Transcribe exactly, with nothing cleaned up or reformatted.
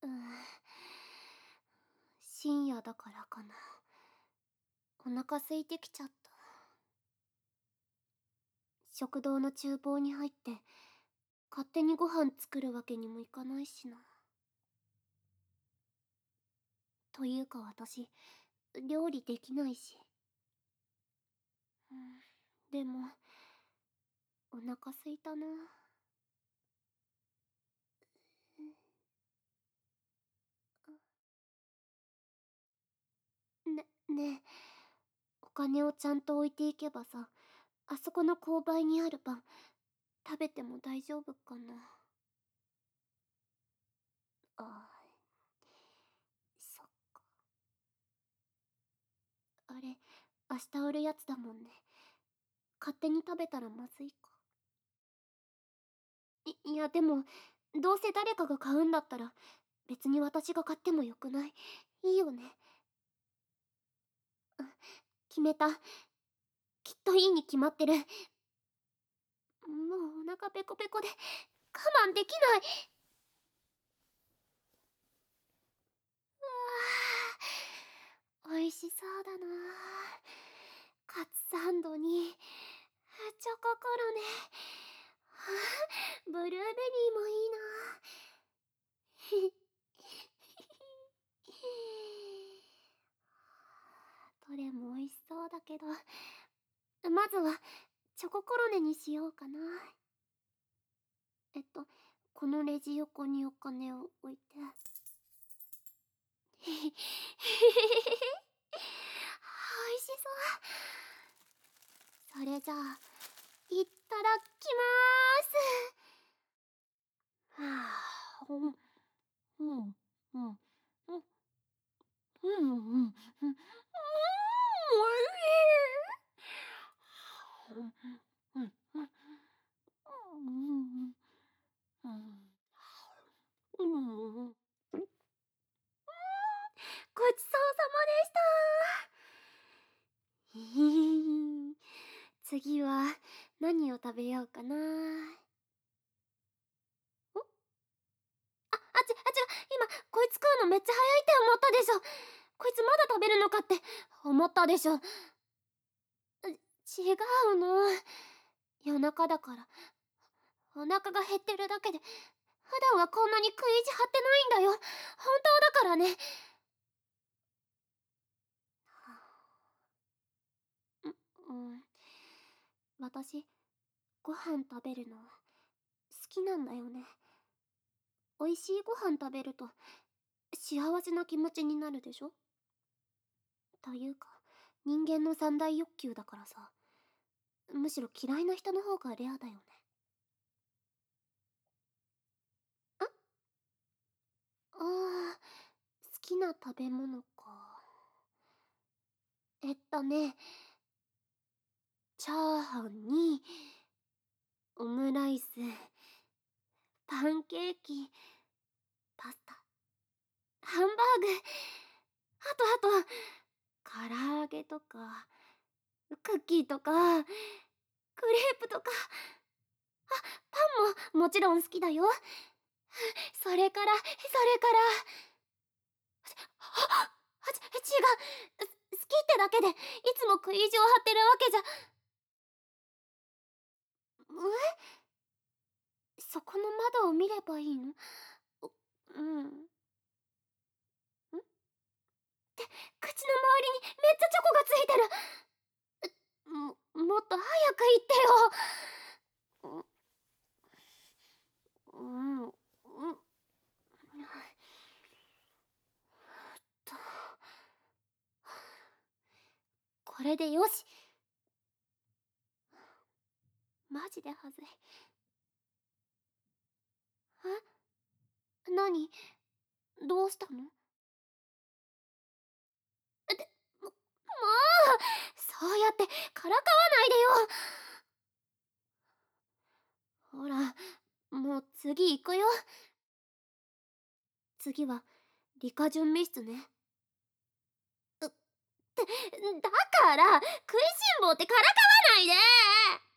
うん。深夜だからかな。お腹空いてきちゃった。食堂の厨房に入って勝手にご飯作るわけにもいかないしな。というか私料理できないし。うん、でもお腹空いたな。ね、ねえ、お金をちゃんと置いていけばさ、あそこの購買にあるパン食べても大丈夫かな。ああ、そっか。あれ明日売るやつだもんね。勝手に食べたらまずいか。いいやでもどうせ誰かが買うんだったら別に私が買ってもよくない？いいよね。うん、決めた。きっといいに決まってる。もうお腹ペコペコで我慢できない。うわー、美味しそうだな。カツサンドにチョココロネ、はあ、ブルーベリーもいいな。どれも美味しそうだけど、まずはチョココロネにしようかな。えっとこのレジ横にお金を置いて。へへへへへへ、美味しそう。それじゃあいっただきまーす。はあ、うんうんうんうんうんうんうん、おいしい。うんうんうんうんうんうん、ごちそうさまでした。次は何を食べようかな。ん、あ、あち、あ、違う、今、こいつ食うのめっちゃ早いって思ったでしょ。こいつまだ食べるのかって思ったでしょ。違うの。夜中だから。お腹が減ってるだけで、普段はこんなに食い意地張ってないんだよ。本当だからね。う、うん。私、ご飯食べるの好きなんだよね。美味しいご飯食べると幸せな気持ちになるでしょ。というか人間の三大欲求だからさ、むしろ嫌いな人の方がレアだよね。ああー、好きな食べ物か。えっとね、チャーハンにオムライス、パンケーキ、パスタ、ハンバーグ、あとあと唐揚げとかクッキーとかクレープとか、あ、パンももちろん好きだよ。それからそれからあ、あ、ち、違う、好きってだけでいつも食い意地を張ってるわけじゃ。え、そこの窓を見ればいいの？う、うん。ん？って口の周りにめっちゃチョコがついてる。も、もっと早く言ってよ。うん、うん、うんと、これでよし。マジではずい。え、何？どうしたの？で、も、もうそうやってからかわないでよ。ほら、もう次行くよ。次は理科準備室ね。うって、だから食いしん坊ってからかわないで。